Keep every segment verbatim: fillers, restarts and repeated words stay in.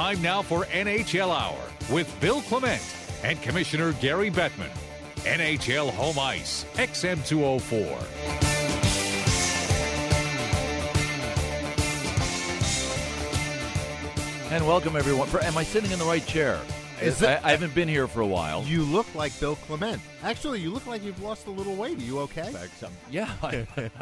Time now for N H L Hour with Bill Clement and Commissioner Gary Bettman. N H L Home Ice, X M two oh four. And welcome, everyone. For, am I sitting in the right chair? Is I, it, I haven't been here for a while. You look like Bill Clement. Actually, you look like you've lost a little weight. Are you okay? Yeah, I,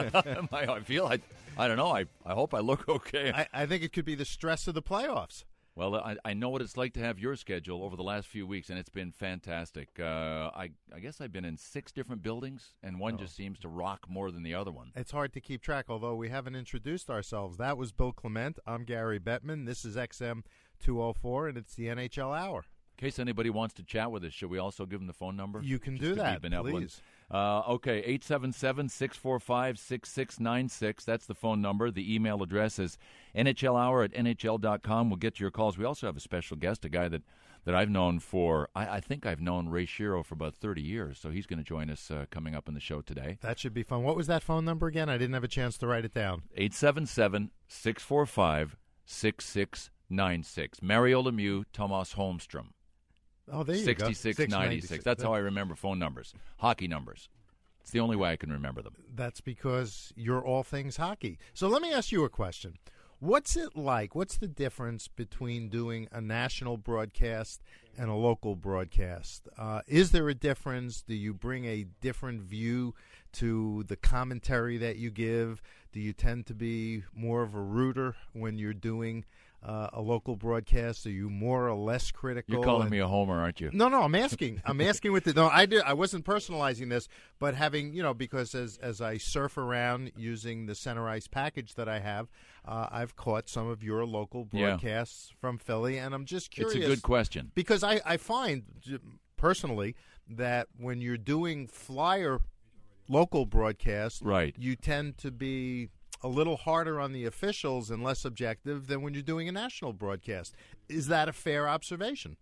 I, I feel I, I don't know. I, I hope I look okay. I, I think it could be the stress of the playoffs. Well, I, I know what it's like to have your schedule over the last few weeks, and it's been fantastic. Uh, I, I guess I've been in six different buildings, and one oh. just seems to rock more than the other one. It's hard to keep track, although we haven't introduced ourselves. That was Bill Clement. I'm Gary Bettman. This is X M two oh four, and it's the N H L Hour. In case anybody wants to chat with us, should we also give them the phone number? You can Just do to that, be benevolent. please. Uh, okay, eight seven seven, six four five, six six nine six. That's the phone number. The email address is N H L hour at N H L dot com. We'll get to your calls. We also have a special guest, a guy that, that I've known for, I, I think I've known Ray Shero for about thirty years, so he's going to join us uh, coming up in the show today. That should be fun. What was that phone number again? I didn't have a chance to write it down. eight seven seven, six four five, six six nine six. Mario Lemieux, Tomas Holmstrom. Oh, there you sixty-six ninety-six. go. That's how I remember phone numbers, hockey numbers. It's the only way I can remember them. That's because you're all things hockey. So let me ask you a question. What's it like? What's the difference between doing a national broadcast and a local broadcast? Uh, is there a difference? Do you bring a different view to the commentary that you give? Do you tend to be more of a rooter when you're doing uh, a local broadcast? Are you more or less critical? You're calling and, me a homer, aren't you? No, no, I'm asking. I'm asking with the no. I did. I wasn't personalizing this, but having you know because as as I surf around using the Center Ice package that I have, uh, I've caught some of your local broadcasts yeah. from Philly, and I'm just curious. It's a good question Because I, I find, personally, that when you're doing flyer local broadcasts, right. you tend to be a little harder on the officials and less objective than when you're doing a national broadcast. Is that a fair observation?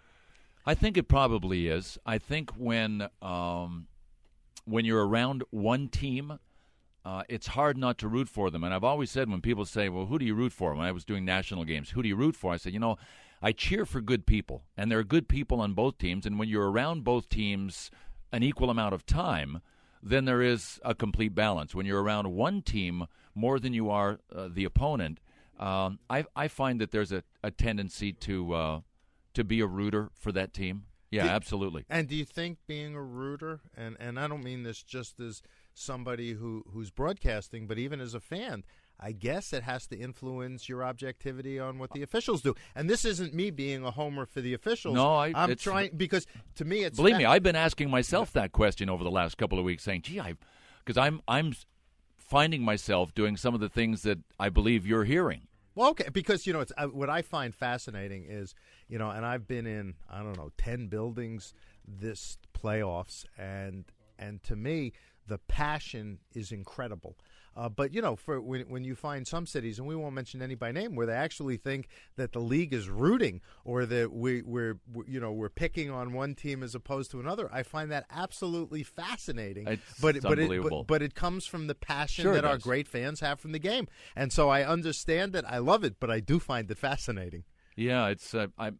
I think it probably is. I think when um, when you're around one team, uh, it's hard not to root for them. And I've always said when people say, well, who do you root for? When I was doing national games, who do you root for? I said, you know, I cheer for good people. And there are good people on both teams. And when you're around both teams an equal amount of time, then there is a complete balance. When you're around one team more than you are uh, the opponent, um, I, I find that there's a, a tendency to uh, to be a rooter for that team. Yeah, do, absolutely. And do you think being a rooter, and, and I don't mean this just as somebody who, who's broadcasting, but even as a fan, I guess it has to influence your objectivity on what the officials do. And this isn't me being a homer for the officials. No, I, I'm it's, trying because to me it's believe fa- me, I've been asking myself that question over the last couple of weeks, saying, "Gee, I," because I'm I'm finding myself doing some of the things that I believe you're hearing. Well, okay, because you know, it's uh, what I find fascinating is you know, and I've been in I don't know ten buildings this playoffs, and and to me the passion is incredible. Uh, but, you know, for when, when you find some cities, and we won't mention any by name, where they actually think that the league is rooting or that we, we're, you know, we're picking on one team as opposed to another, I find that absolutely fascinating. It's but, but unbelievable. It, but, but it comes from the passion sure that our does. great fans have from the game. And so I understand it. I love it, but I do find it fascinating. Yeah, it's uh, I'm,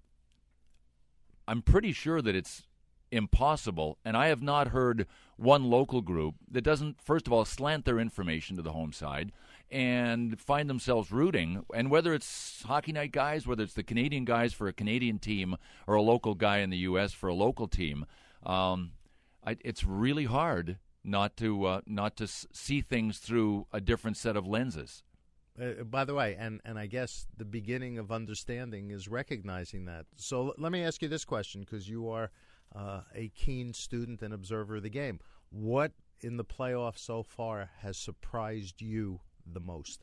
I'm pretty sure that it's impossible, and I have not heard one local group that doesn't, first of all, slant their information to the home side and find themselves rooting. And whether it's Hockey Night guys, whether it's the Canadian guys for a Canadian team or a local guy in the U S for a local team, um, I, it's really hard not to uh, not to s- see things through a different set of lenses. Uh, by the way, and, and I guess the beginning of understanding is recognizing that. So l- let me ask you this question, because you are uh, a keen student and observer of the game. What in the playoffs so far has surprised you the most?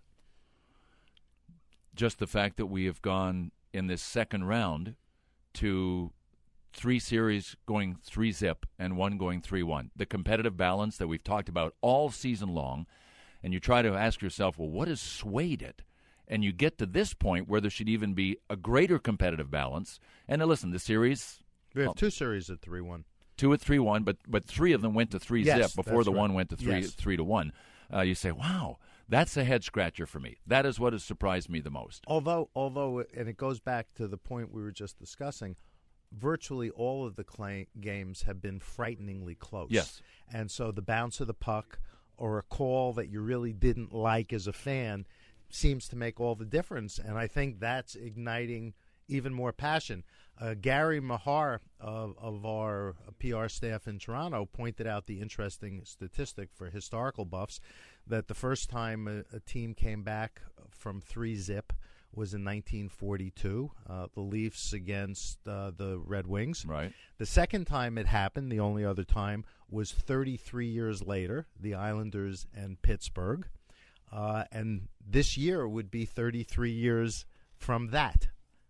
Just the fact that we have gone in this second round to three series going three zip and one going three one. The competitive balance that we've talked about all season long. And you try to ask yourself, well, what has swayed it? And you get to this point where there should even be a greater competitive balance. And now listen, the series... We have well, two series at three one. Two at three one, but but three of them went to three yes, zip before the right. one went to three yes. three to one. Uh, you say, wow, That's a head-scratcher for me. That is what has surprised me the most. Although, although, and it goes back to the point we were just discussing, virtually all of the cla- games have been frighteningly close. Yes. And so the bounce of the puck or a call that you really didn't like as a fan seems to make all the difference. And I think that's igniting even more passion. Uh, Gary Mahar of, of our P R staff in Toronto pointed out the interesting statistic for historical buffs that the first time a, a team came back from three zip was in nineteen forty-two, uh, the Leafs against uh, the Red Wings. Right. The second time it happened, the only other time, was thirty-three years later, the Islanders and Pittsburgh. Uh, and this year would be thirty-three years from that.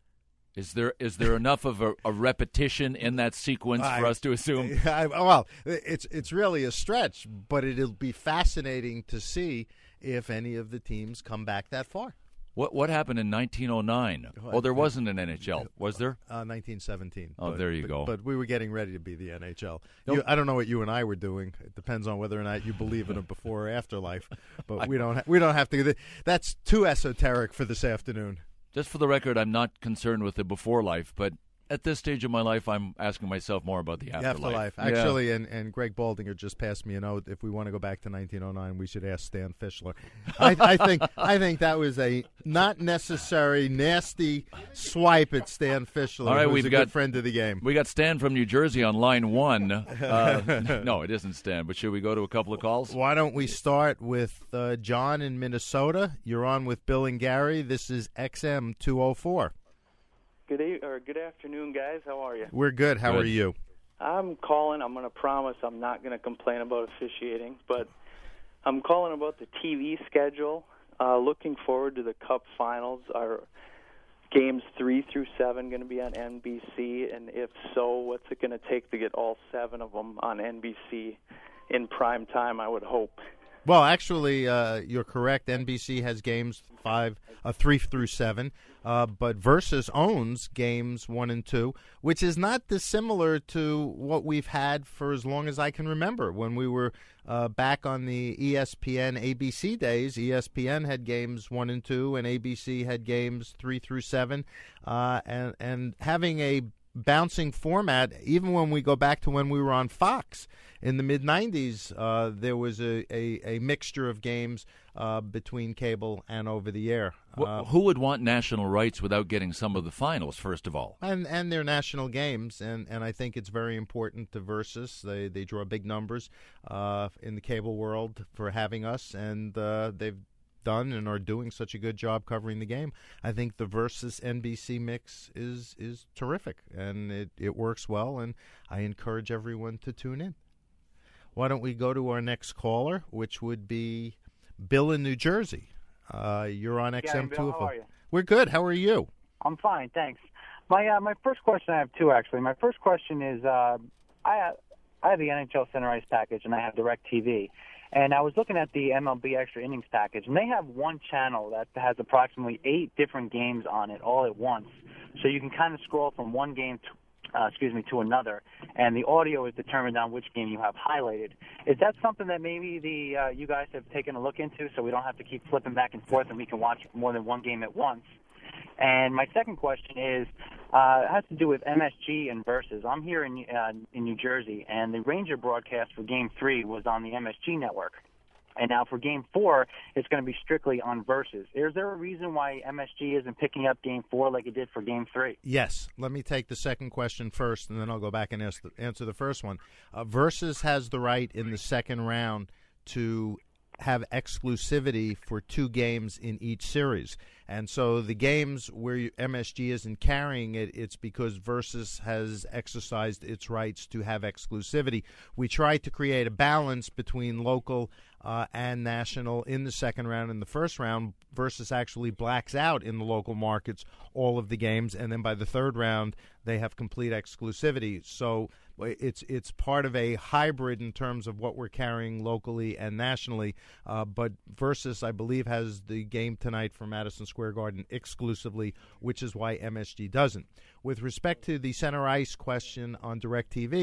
Is there is there enough of a, a repetition in that sequence I, for us to assume? I, well, it's it's really a stretch, but it'll be fascinating to see if any of the teams come back that far. What what happened in nineteen oh nine? Oh, there wasn't an N H L, was there? Uh, nineteen seventeen. Oh, but, there you but, go. But we were getting ready to be the N H L. Nope. You, I don't know what you and I were doing. It depends on whether or not you believe in a before or afterlife. But we don't. Ha- we don't have to. That's too esoteric for this afternoon. Just for the record, I'm not concerned with the before life, but at this stage of my life, I'm asking myself more about the afterlife. Afterlife. Actually, yeah. and, and Greg Baldinger just passed me a note. If we want to go back to nineteen oh nine, we should ask Stan Fischler. I, I think I think that was a not necessary, nasty swipe at Stan Fischler, All right, who's we've a got, good friend of the game. We got Stan from New Jersey on line one. Uh, no, it isn't Stan, but should we go to a couple of calls? Why don't we start with uh, John in Minnesota? You're on with Bill and Gary. This is X M two oh four. Good e- or good afternoon, guys. How are you? We're good. How Good. are you? I'm calling. I'm going to promise I'm not going to complain about officiating, but I'm calling about the T V schedule. Uh, looking forward to the Cup Finals. Are games three through seven going to be on N B C? And if so, what's it going to take to get all seven of them on N B C in prime time, I would hope? Well, actually, uh, you're correct. N B C has games five, uh, three through seven, uh, but Versus owns games one and two, which is not dissimilar to what we've had for as long as I can remember. When we were uh, back on the E S P N A B C days, E S P N had games one and two, and A B C had games three through seven, uh, and and having a bouncing format, even when we go back to when we were on Fox in the mid nineties, uh, there was a, a, a mixture of games uh, between cable and over the air. Uh, Who would want national rights without getting some of the finals, first of all? and and they're national games, and, and I think it's very important to Versus. They they draw big numbers uh, in the cable world for having us, and uh, they've done and are doing such a good job covering the game. I think the Versus N B C mix is is terrific, and it, it works well, and I encourage everyone to tune in. Why don't we go to our next caller, which would be Bill in New Jersey. Uh, you're on X M yeah, two. Bill, how are you? We're good. How are you? I'm fine, thanks. My uh, my first question, I have two actually. My first question is, uh, I I have the N H L Center Ice package and I have DirecTV, and I was looking at the M L B Extra Innings package, and they have one channel that has approximately eight different games on it all at once, so you can kind of scroll from one game to Uh, excuse me, to another, and the audio is determined on which game you have highlighted. Is that something that maybe the uh, you guys have taken a look into, so we don't have to keep flipping back and forth, and we can watch more than one game at once? And my second question is, uh, it has to do with M S G and Versus. I'm here in uh, in New Jersey, and the Ranger broadcast for Game Three was on the M S G network. And now for Game four, it's going to be strictly on Versus. Is there a reason why M S G isn't picking up Game four like it did for Game three? Yes. Let me take the second question first, and then I'll go back and ask the, answer the first one. Uh, Versus has the right in the second round to have exclusivity for two games in each series. And so the games where you, M S G isn't carrying it, it's because Versus has exercised its rights to have exclusivity. We tried to create a balance between local uh, and national in the second round. In the first round, Versus actually blacks out in the local markets all of the games, and then by the third round, they have complete exclusivity. So it's it's part of a hybrid in terms of what we're carrying locally and nationally. Uh, but Versus, I believe, has the game tonight for Madison Square Garden exclusively, which is why M S G doesn't. With respect to the center ice question on DirecTV,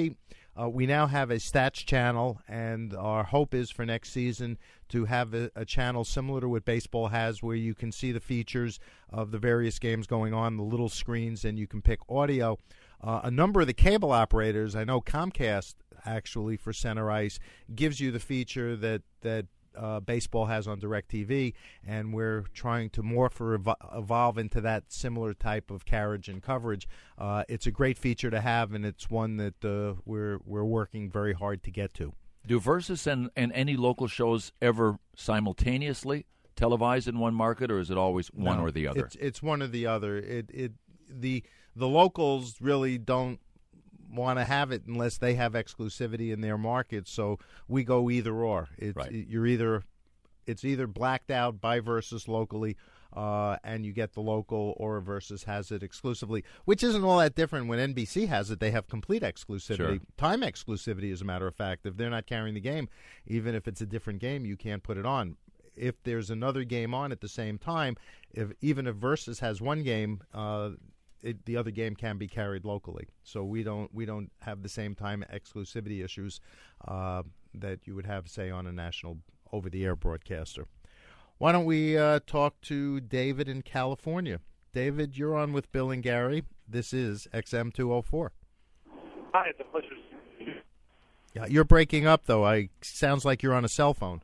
Uh, we now have a stats channel, and our hope is for next season to have a, a channel similar to what baseball has, where you can see the features of the various games going on, the little screens, and you can pick audio. Uh, a number of the cable operators, I know Comcast actually for Center Ice, gives you the feature that that uh, baseball has on DirecTV, and we're trying to morph or evo- evolve into that similar type of carriage and coverage. Uh, it's a great feature to have, and it's one that uh, we're we're working very hard to get to. Do Versus and, and any local shows ever simultaneously televised in one market, or is it always one No, or the other? It's, it's one or the other. It it the the locals really don't want to have it unless they have exclusivity in their market. So we go either or. It's, Right. You're either it's either blacked out by Versus locally, uh, and you get the local, or Versus has it exclusively, which isn't all that different. When N B C has it, they have complete exclusivity, Sure. time exclusivity, as a matter of fact. If they're not carrying the game, even if it's a different game, you can't put it on. If there's another game on at the same time, if even if Versus has one game, uh, it, the other game can be carried locally. So we don't we don't have the same time exclusivity issues uh, that you would have, say, on a national over-the-air broadcaster. Why don't we uh, talk to David in California? David, you're on with Bill and Gary. This is X M two oh four. Hi, it's a pleasure. Yeah, you're breaking up, though. I sounds like you're on a cell phone.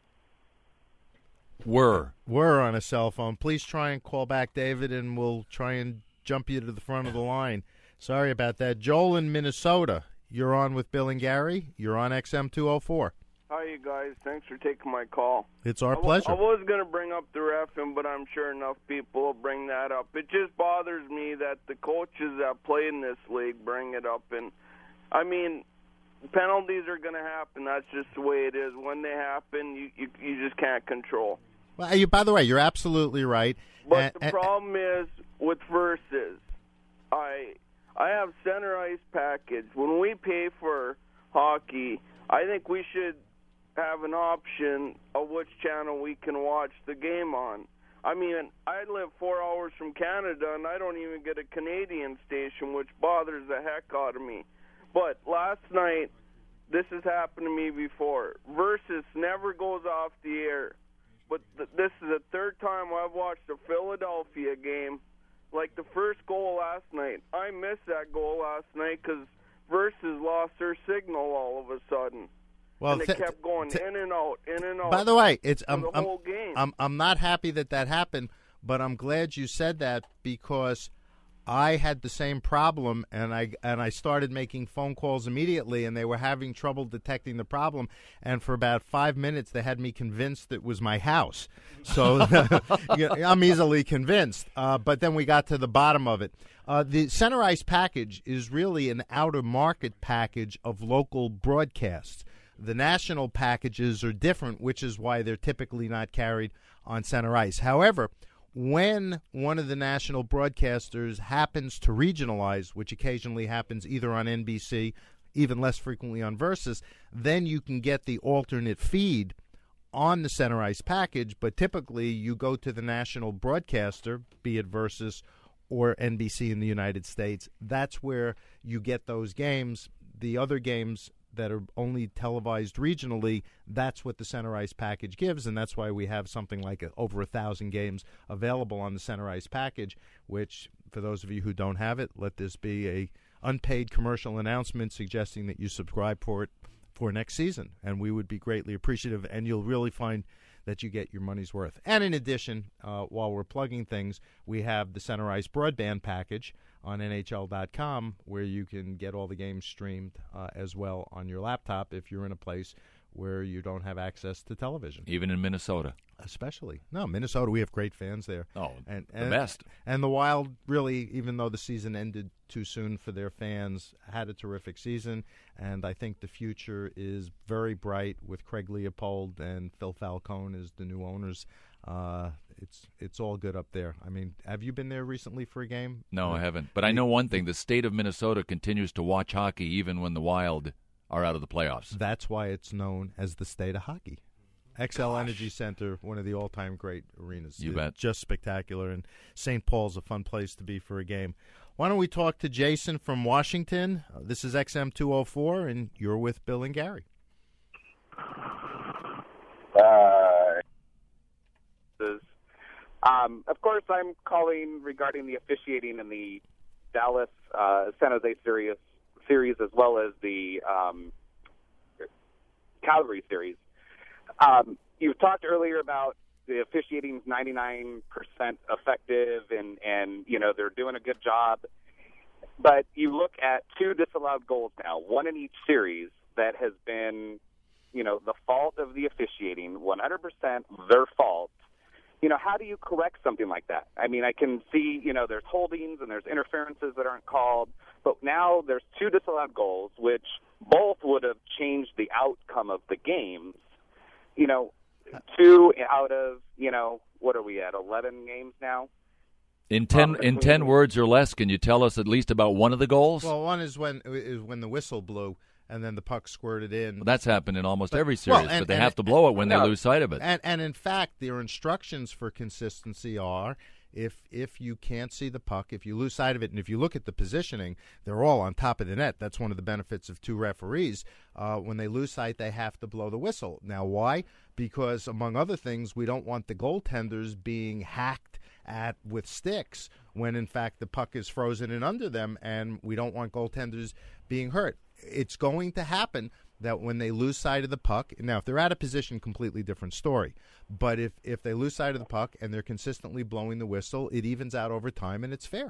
Were. We're on a cell phone. Please try and call back, David, and we'll try and jump you to the front of the line. Sorry about that. Joel in Minnesota, you're on with Bill and Gary. You're on X M two oh four. Hi, you guys. Thanks for taking my call. It's our I pleasure. I was going to bring up the reffing, but I'm sure enough people will bring that up. It just bothers me that the coaches that play in this league bring it up. And, I mean, penalties are going to happen. That's just the way it is. When they happen, you, you, you just can't control. Well, you, by the way, you're absolutely right. But And- the and- problem is with Versus, I I have Center Ice package. When we pay for hockey, I think we should have an option of which channel we can watch the game on. I mean, I live four hours from Canada, and I don't even get a Canadian station, which bothers the heck out of me. But last night, this has happened to me before. Versus never goes off the air. But th- this is the third time I've watched a Philadelphia game. Like the first goal last night, I missed that goal last night because Versus lost their signal all of a sudden. well, and they th- kept going th- in and out, in and out. By the way, it's for I'm, the I'm, whole game. I'm I'm not happy that that happened, but I'm glad you said that, because I had the same problem, and I and I started making phone calls immediately, and they were having trouble detecting the problem. And for about five minutes, they had me convinced it was my house. So you know, I'm easily convinced. Uh, but then we got to the bottom of it. Uh, the Center Ice package is really an out-of-market package of local broadcasts. The national packages are different, which is why they're typically not carried on Center Ice. However, when one of the national broadcasters happens to regionalize, which occasionally happens either on N B C, even less frequently on Versus, then you can get the alternate feed on the Center Ice package, but typically you go to the national broadcaster, be it Versus or N B C in the United States. That's where you get those games. The other games that are only televised regionally, that's what the Center Ice package gives, and that's why we have something like a, over a thousand games available on the Center Ice package, which, for those of you who don't have it, let this be a unpaid commercial announcement suggesting that you subscribe for it for next season, and we would be greatly appreciative, and you'll really find that you get your money's worth. And in addition, uh, while we're plugging things, we have the Center Ice broadband package on N H L dot com, where you can get all the games streamed uh, as well on your laptop if you're in a place where you don't have access to television. Even in Minnesota. Especially. No, Minnesota, we have great fans there. Oh, and, the and, best. And the Wild, really, even though the season ended too soon for their fans, had a terrific season, and I think the future is very bright with Craig Leopold and Phil Falcone as the new owners. Uh, it's it's all good up there. I mean, have you been there recently for a game? No, I haven't. But I know one thing. The state of Minnesota continues to watch hockey even when the Wild are out of the playoffs. That's why it's known as the state of hockey. X L Energy Center, one of the all-time great arenas. You It's bet. Just spectacular, and Saint Paul's a fun place to be for a game. Why don't we talk to Jason from Washington? Uh, this is X M two oh four, and you're with Bill and Gary. Uh, um, of course, I'm calling regarding the officiating in the Dallas uh, San Jose series, series as well as the um, Calgary series. Um, you talked earlier about the officiating is ninety-nine percent effective, and, and you know they're doing a good job. But you look at two disallowed goals now, one in each series that has been, you know, the fault of the officiating, one hundred percent their fault. You know, how do you correct something like that? I mean, I can see, you know, there's holdings and there's interferences that aren't called, but now there's two disallowed goals, which both would have changed the outcome of the games. You know, two out of, you know, what are we at, eleven games now? In ten um, in ten words or less, can you tell us at least about one of the goals? Well, one is when is when the whistle blew and then the puck squirted in. Well, that's happened in almost but, every series, well, and, but they and, have to blow it when no. they lose sight of it. And, and in fact, their instructions for consistency are if if you can't see the puck, if you lose sight of it, and if you look at the positioning, they're all on top of the net. That's one of the benefits of two referees. Uh, when they lose sight, they have to blow the whistle. Now, why? Because, among other things, we don't want the goaltenders being hacked at with sticks when, in fact, the puck is frozen in under them, and we don't want goaltenders being hurt. It's going to happen that when they lose sight of the puck, now if they're out of position, completely different story. But if, if they lose sight of the puck and they're consistently blowing the whistle, it evens out over time and it's fair.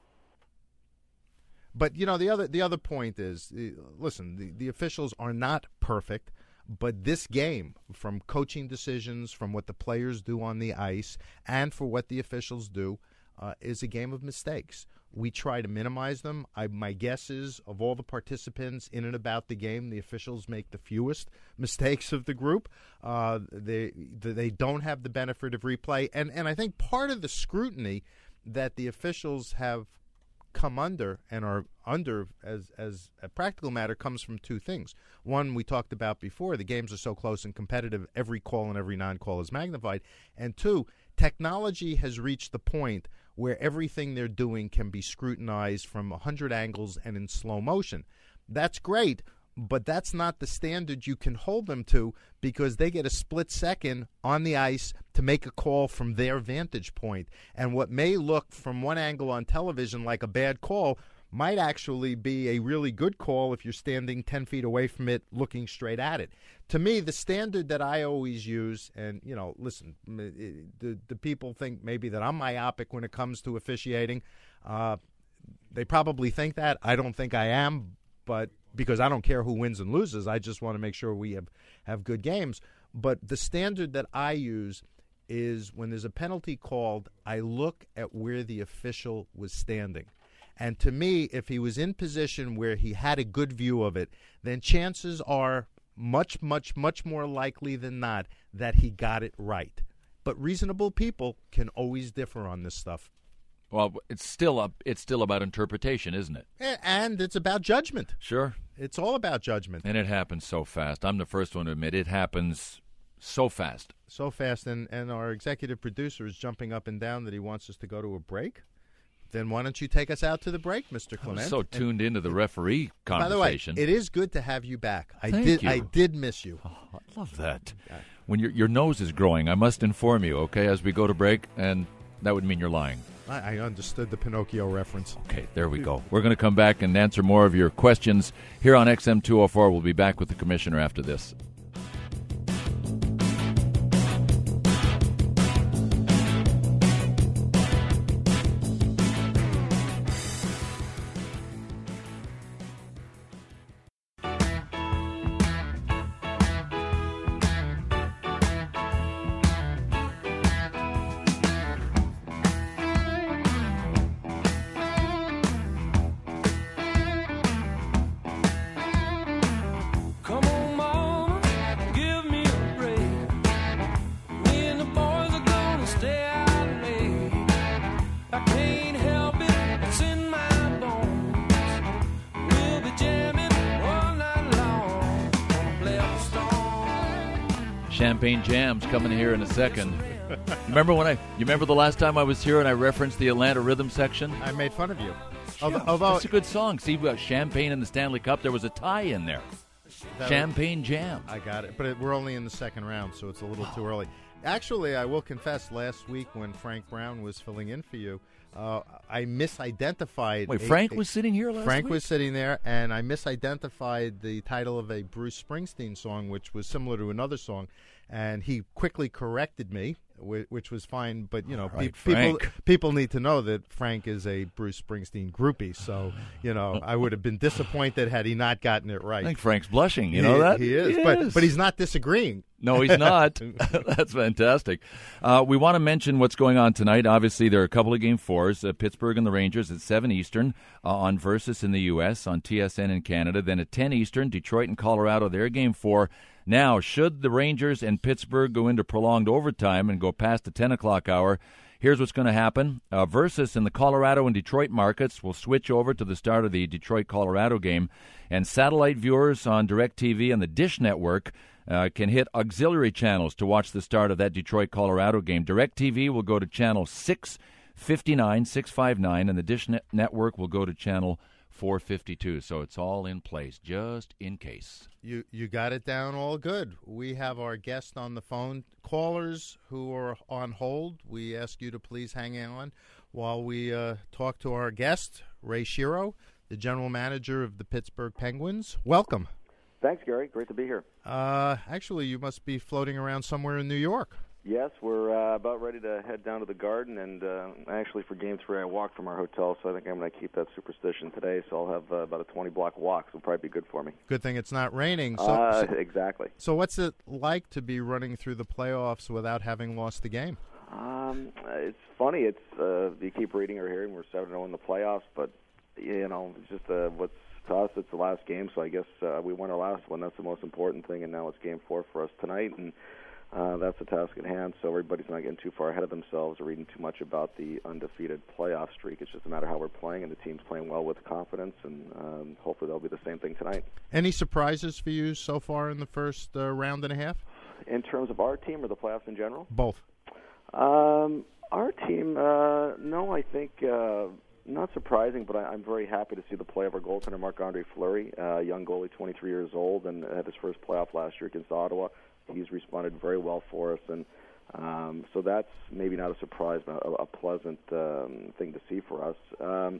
But, you know, the other the other point is, listen, the, the officials are not perfect, but this game, from coaching decisions, from what the players do on the ice, and for what the officials do, uh, is a game of mistakes. We try to minimize them. I, my guess is, of all the participants in and about the game, the officials make the fewest mistakes of the group. Uh, they they don't have the benefit of replay. And, and I think part of the scrutiny that the officials have come under and are under as, as a practical matter comes from two things. One, we talked about before, the games are so close and competitive, every call and every non-call is magnified. And two, technology has reached the point where everything they're doing can be scrutinized from a hundred angles and in slow motion. That's great, but that's not the standard you can hold them to, because they get a split second on the ice to make a call from their vantage point. And what may look from one angle on television like a bad call might actually be a really good call if you're standing ten feet away from it looking straight at it. To me, the standard that I always use, and, you know, listen, the, the people think maybe that I'm myopic when it comes to officiating. Uh, they probably think that. I don't think I am, but because I don't care who wins and loses. I just want to make sure we have, have good games. But the standard that I use is when there's a penalty called, I look at where the official was standing. And to me, if he was in position where he had a good view of it, then chances are much, much, much more likely than not that he got it right. But reasonable people can always differ on this stuff. Well, it's still a, it's still about interpretation, isn't it? And it's about judgment. Sure. It's all about judgment. And it happens so fast. I'm the first one to admit it happens so fast. So fast. And, and our executive producer is jumping up and down that he wants us to go to a break. Then why don't you take us out to the break, Mister Clement? I was so tuned into the referee conversation. By the way, it is good to have you back. I Thank did you. I did miss you. Oh, I love that. When your your nose is growing, I must inform you, okay, as we go to break, and that would mean you're lying. I, I understood the Pinocchio reference. Okay, there we go. We're going to come back and answer more of your questions here on X M two oh four. We'll be back with the commissioner after this. Champagne Jams coming here in a second. Remember when I? You remember the last time I was here and I referenced the Atlanta Rhythm section? I made fun of you. Yeah, Although, although that's a good song. See, we got Champagne in the Stanley Cup. There was a tie in there. that- Champagne Jam. I got it, but it, we're only in the second round, so it's a little too early. Actually, I will confess, last week when Frank Brown was filling in for you, uh, I misidentified. Wait, a- Frank a- was sitting here last Frank week? was sitting there, and I misidentified the title of a Bruce Springsteen song, which was similar to another song, and he quickly corrected me, whi- which was fine. But you know, All right, pe- people Frank. people need to know that Frank is a Bruce Springsteen groupie. So you know, I would have been disappointed had he not gotten it right. I think Frank's blushing. You He- know that? he is, but but he's not disagreeing. No, he's not. That's fantastic. Uh, we want to mention what's going on tonight. Obviously, there are a couple of game fours. Uh, Pittsburgh and the Rangers at seven Eastern uh, on Versus in the U S, on T S N in Canada. Then at ten Eastern, Detroit and Colorado, their game four. Now, should the Rangers and Pittsburgh go into prolonged overtime and go past the ten o'clock hour, here's what's going to happen. Uh, Versus in the Colorado and Detroit markets will switch over to the start of the Detroit-Colorado game, and satellite viewers on DirecTV and the Dish Network uh, can hit auxiliary channels to watch the start of that Detroit-Colorado game. DirecTV will go to channel six fifty-nine, six fifty-nine, and the Dish Net- Network will go to channel four fifty-two. So it's all in place, just in case. You you got it down all good. We have our guest on the phone. Callers who are on hold, we ask you to please hang on while we uh, talk to our guest, Ray Shero, the general manager of the Pittsburgh Penguins. Welcome. Thanks, Gary. Great to be here. Uh, actually, you must be floating around somewhere in New York. Yes, we're uh, about ready to head down to the Garden, and uh, actually for Game three I walked from our hotel, so I think I'm going to keep that superstition today, so I'll have uh, about a twenty-block walk, so it'll probably be good for me. Good thing it's not raining. So, uh, so, exactly. so what's it like to be running through the playoffs without having lost the game? Um, it's funny. It's uh, you keep reading or hearing we're seven and oh in the playoffs, but, you know, it's just uh, what's to us, it's the last game, so I guess uh, we won our last one. That's the most important thing, and now it's Game four for us tonight, and Uh, that's the task at hand, so everybody's not getting too far ahead of themselves or reading too much about the undefeated playoff streak. It's just a matter of how we're playing, and the team's playing well with confidence, and um, hopefully that'll be the same thing tonight. Any surprises for you so far in the first uh, round and a half? In terms of our team or the playoffs in general? Both. Um, our team, uh, no, I think uh, not surprising, but I, I'm very happy to see the play of our goaltender, Marc-Andre Fleury, uh, young goalie, twenty-three years old, and had his first playoff last year against Ottawa. He's responded very well for us, and um, so that's maybe not a surprise, but a, a pleasant um, thing to see for us. Um,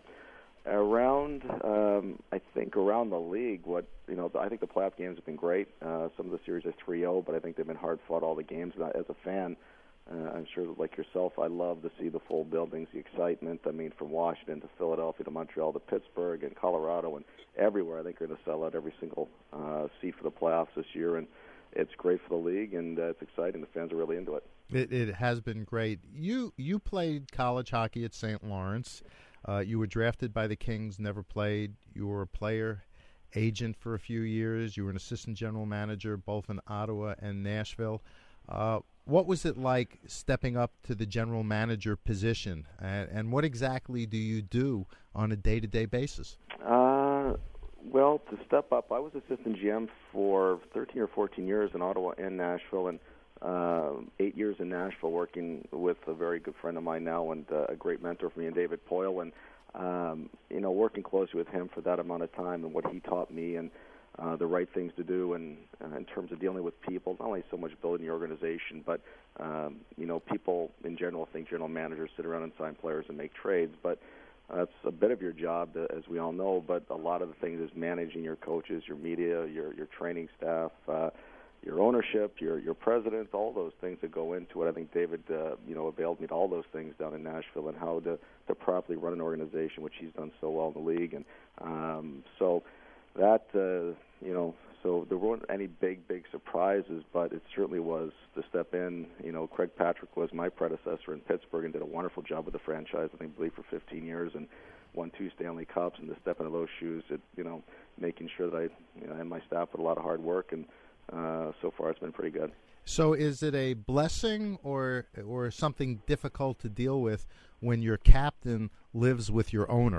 around, um, I think around the league, what you know, I think the playoff games have been great. Uh, some of the series are three oh, but I think they've been hard fought all the games. And as a fan, uh, I'm sure that like yourself, I love to see the full buildings, the excitement. I mean, from Washington to Philadelphia to Montreal to Pittsburgh and Colorado and everywhere. I think we're going to sell out every single uh, seat for the playoffs this year, and it's great for the league, and uh, it's exciting. The fans are really into it. It, it has been great. You you played college hockey at Saint Lawrence. Uh, you were drafted by the Kings, never played. You were a player agent for a few years. You were an assistant general manager both in Ottawa and Nashville. Uh, what was it like stepping up to the general manager position, and, and what exactly do you do on a day-to-day basis? Uh, well, to step up, I was assistant G M for thirteen or fourteen years in Ottawa and Nashville, and uh, eight years in Nashville working with a very good friend of mine now and uh, a great mentor for me, and David Poyle, and um, you know, working closely with him for that amount of time and what he taught me and uh, the right things to do, and uh, in terms of dealing with people, not only so much building the organization, but um, you know, people in general think general managers sit around and sign players and make trades, but that's uh, a bit of your job, uh, as we all know, but a lot of the things is managing your coaches, your media, your your training staff, uh, your ownership, your your president, all those things that go into it. I think David, uh, you know, availed me to all those things down in Nashville and how to, to properly run an organization, which he's done so well in the league. And um, so that, uh, you know, so there weren't any big, big surprises, but it certainly was to step in. You know, Craig Patrick was my predecessor in Pittsburgh and did a wonderful job with the franchise, I think, I believe, for fifteen years and won two Stanley Cups. And to step into those shoes, it, you know, making sure that I, you know, and my staff put a lot of hard work, and uh, so far it's been pretty good. So is it a blessing or or something difficult to deal with when your captain lives with your owner?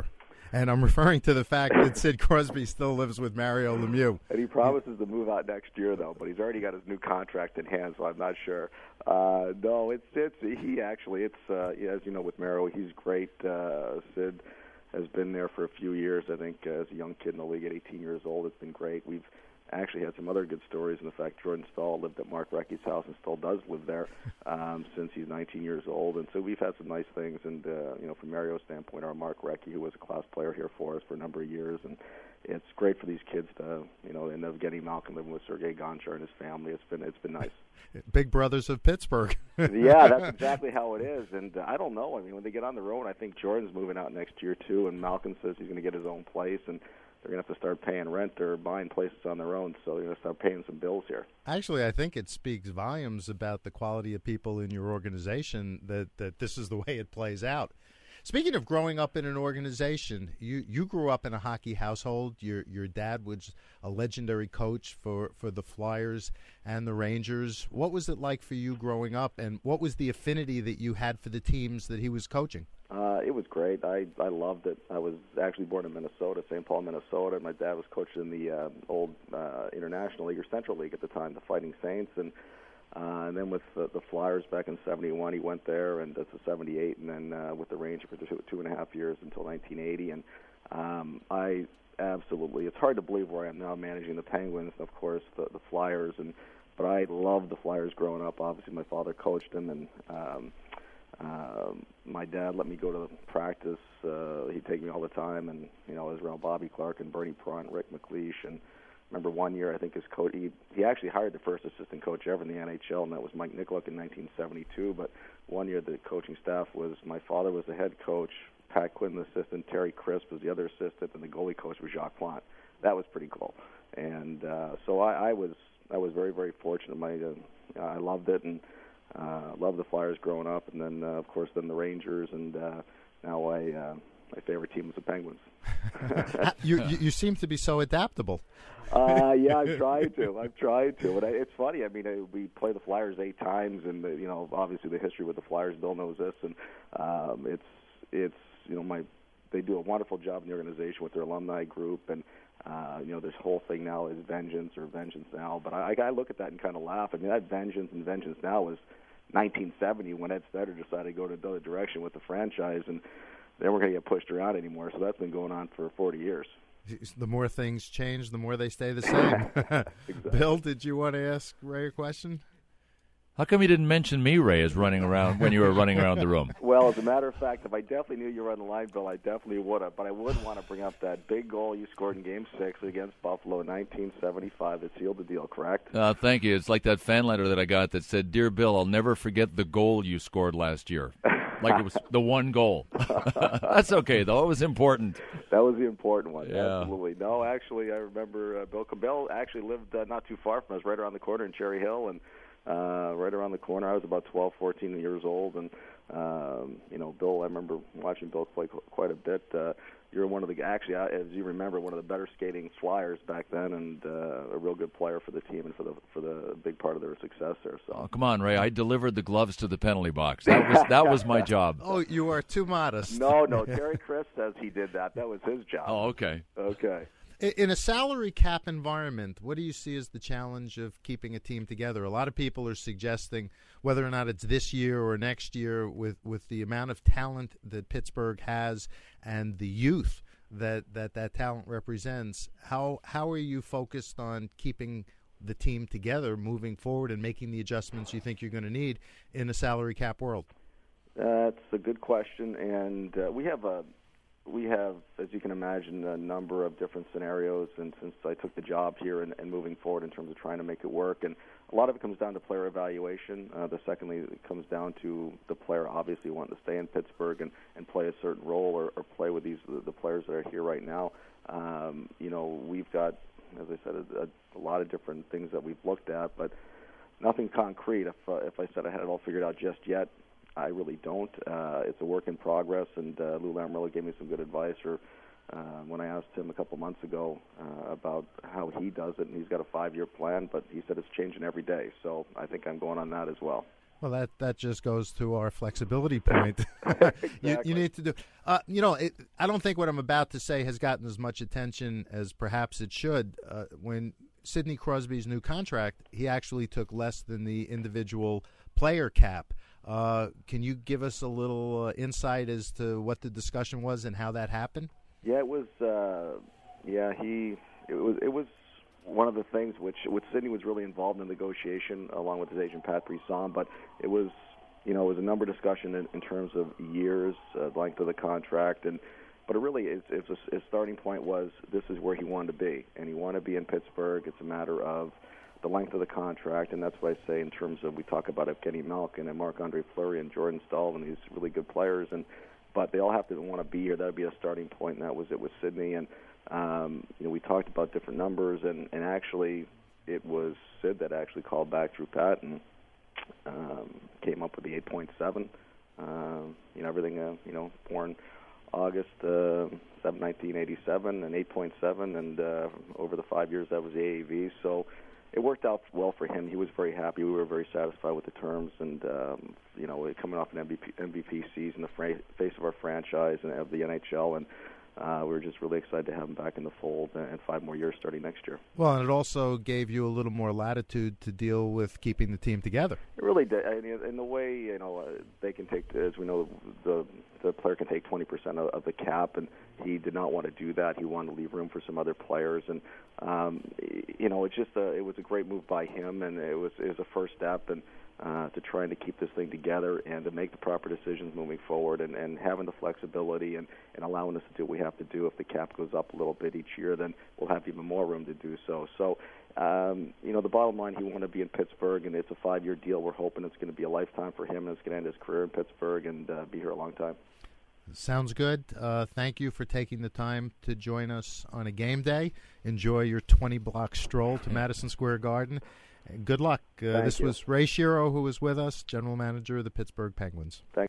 And I'm referring to the fact that Sid Crosby still lives with Mario Lemieux. And he promises to move out next year, though, but he's already got his new contract in hand, so I'm not sure. Uh, no, it's it's he actually it's uh, yeah, as you know with Mario, he's great. Uh, Sid has been there for a few years. I think uh, as a young kid in the league at eighteen years old, it's been great. We've actually had some other good stories in the fact Jordan Stahl lived at Mark Recchi's house and still does live there um, since he's nineteen years old. And so we've had some nice things. And, uh, you know, from Mario's standpoint, our Mark Recchi, who was a class player here for us for a number of years. And it's great for these kids to, you know, end up getting Malkin living with Sergei Gonchar and his family. It's been it's been nice. Big Brothers of Pittsburgh. Yeah, that's exactly how it is. And uh, I don't know. I mean, when they get on the road, I think Jordan's moving out next year, too. And Malkin says he's going to get his own place. And they're going to have to start paying rent or buying places on their own, so they're going to start paying some bills here. Actually, I think it speaks volumes about the quality of people in your organization that, that this is the way it plays out. Speaking of growing up in an organization, you, you grew up in a hockey household. Your your dad was a legendary coach for, for the Flyers and the Rangers. What was it like for you growing up, and what was the affinity that you had for the teams that he was coaching? Uh, it was great. I, I loved it. I was actually born in Minnesota, Saint Paul, Minnesota. My dad was coaching in the uh, old uh, International League or Central League at the time, the Fighting Saints, and uh, and then with the, the Flyers back in seventy-one, he went there, and that's a seventy-eight, and then uh, with the Rangers for two, two and a half years until nineteen eighty. And um, I absolutely, it's hard to believe where I am now, managing the Penguins, and of course the, the Flyers. And but I loved the Flyers growing up. Obviously, my father coached them, and um, Uh, my dad let me go to practice. Uh, he'd take me all the time, and you know, I was around Bobby Clark and Bernie Pront, Rick McLeish, and remember one year I think his coach he he actually hired the first assistant coach ever in the N H L, and that was Mike Nicolak in nineteen seventy-two. But one year the coaching staff was my father was the head coach, Pat Quinn the assistant, Terry Crisp was the other assistant, and the goalie coach was Jacques Plante. That was pretty cool, and uh, so I, I was I was very very fortunate. My uh, I loved it, and Uh, loved the Flyers growing up, and then, uh, of course, then the Rangers, and uh, now I, uh, my favorite team is the Penguins. you, you you seem to be so adaptable. uh, yeah, I've tried to. I've tried to. And I, it's funny. I mean, I, we play the Flyers eight times, and the, you know, obviously the history with the Flyers. Bill knows this, and um, it's it's you know my they do a wonderful job in the organization with their alumni group, and Uh, you know, this whole thing now is vengeance or vengeance now. But I, I look at that and kind of laugh. I mean, that vengeance and vengeance now was nineteen seventy when Ed Snyder decided to go to another direction with the franchise, and they weren't going to get pushed around anymore. So that's been going on for forty years. The more things change, the more they stay the same. Exactly. Bill, did you want to ask Ray a question? How come you didn't mention me, Ray, as running around when you were running around the room? Well, as a matter of fact, if I definitely knew you were on the line, Bill, I definitely would have. But I would want to bring up that big goal you scored in Game Six against Buffalo in nineteen seventy-five that sealed the deal. Correct? Uh, thank you. It's like that fan letter that I got that said, "Dear Bill, I'll never forget the goal you scored last year." Like it was the one goal. That's okay, though. It was important. That was the important one. Yeah. Absolutely. No, actually, I remember uh, Bill Cabell actually lived uh, not too far from us, right around the corner in Cherry Hill, and uh, right around the corner. I was about twelve, fourteen years old, and um, you know, Bill. I remember watching Bill play quite a bit. Uh, you're one of the actually, as you remember, one of the better skating Flyers back then, and uh, a real good player for the team and for the for the big part of their success there. So, oh, come on, Ray! I delivered the gloves to the penalty box. That was that was my job. Oh, you are too modest. No, no. Terry Crisp says he did that. That was his job. Oh, okay. Okay. In a salary cap environment, what do you see as the challenge of keeping a team together? A lot of people are suggesting whether or not it's this year or next year, with, with the amount of talent that Pittsburgh has and the youth that that, that talent represents, how how are you focused on keeping the team together moving forward and making the adjustments you think you're going to need in a salary cap world? That's a good question, and uh, we have a We have, as you can imagine, a number of different scenarios, and since I took the job here and, and moving forward in terms of trying to make it work, and a lot of it comes down to player evaluation. Uh, the secondly, it comes down to the player obviously wanting to stay in Pittsburgh and, and play a certain role or, or play with these the, the players that are here right now. Um, you know, we've got, as I said, a, a, a lot of different things that we've looked at, but nothing concrete. If uh, if I said I had it all figured out just yet, I really don't. Uh, it's a work in progress, and uh, Lou Lamoriello gave me some good advice. Or uh, when I asked him a couple months ago uh, about how he does it, and he's got a five-year plan, but he said it's changing every day. So I think I'm going on that as well. Well, that, that just goes to our flexibility point. Exactly. you, you need to do. Uh, you know, it, I don't think what I'm about to say has gotten as much attention as perhaps it should. Uh, when Sidney Crosby's new contract, he actually took less than the individual player cap. Uh, can you give us a little uh, insight as to what the discussion was and how that happened? Yeah, it was. Uh, yeah, he. It was. It was one of the things which, which Sidney was really involved in the negotiation along with his agent Pat Brisson. But it was, you know, it was a number of discussion in, in terms of years, uh, length of the contract, and but it really is. It's a, his starting point was this is where he wanted to be, and he wanted to be in Pittsburgh. It's a matter of the length of the contract, and that's what I say in terms of we talk about Evgeny Malkin and Marc-Andre Fleury and Jordan Staal, and these really good players, and but they all have to want to be here. That would be a starting point, and that was it with Sidney. And um, you know, we talked about different numbers, and, and actually it was Sid that actually called back through Pat and um, came up with the eight point seven. Um, you know, everything, uh, you know, born August uh, nineteen eighty-seven and eight point seven, and uh, over the five years that was the A A V. So it worked out well for him. He was very happy. We were very satisfied with the terms, and um, you know, coming off an M V P, M V P season, the fra- face of our franchise and of the N H L, and uh, we were just really excited to have him back in the fold, and five more years starting next year. Well, and it also gave you a little more latitude to deal with keeping the team together. It really did. I mean, in the way, you know, uh, they can take, as we know, the the player can take twenty percent of, of the cap, and he did not want to do that. He wanted to leave room for some other players, and um, you know, it's just a, it was a great move by him, and it was it was a first step, and uh, to trying to keep this thing together and to make the proper decisions moving forward, and, and having the flexibility and, and allowing us to do what we have to do. If the cap goes up a little bit each year, then we'll have even more room to do so. So, um, you know, the bottom line, he wanted to be in Pittsburgh, and it's a five-year deal. We're hoping it's going to be a lifetime for him, and it's going to end his career in Pittsburgh and uh, be here a long time. Sounds good. Uh, thank you for taking the time to join us on a game day. Enjoy your twenty-block stroll to Madison Square Garden. And good luck. Uh, this you. was Ray Shero, who was with us, general manager of the Pittsburgh Penguins. Thanks.